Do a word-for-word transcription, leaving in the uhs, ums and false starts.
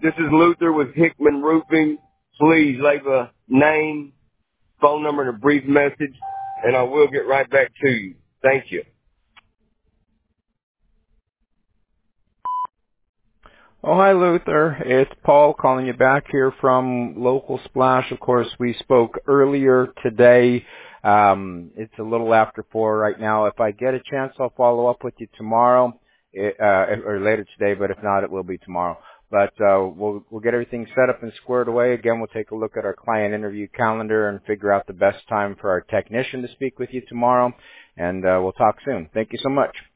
This is Luther with Hickman Roofing. Please leave a name, phone number, and a brief message, and I will get right back to you. Thank you. Oh, hi, Luther. It's Paul calling you back here from Local Splash. Of course, we spoke earlier today. Um, it's a little after four right now. If I get a chance, I'll follow up with you tomorrow, it, uh, or later today, but if not, it will be tomorrow. But uh, we'll we'll get everything set up and squared away. Again, we'll take a look at our client interview calendar and figure out the best time for our technician to speak with you tomorrow, and uh, we'll talk soon. Thank you so much.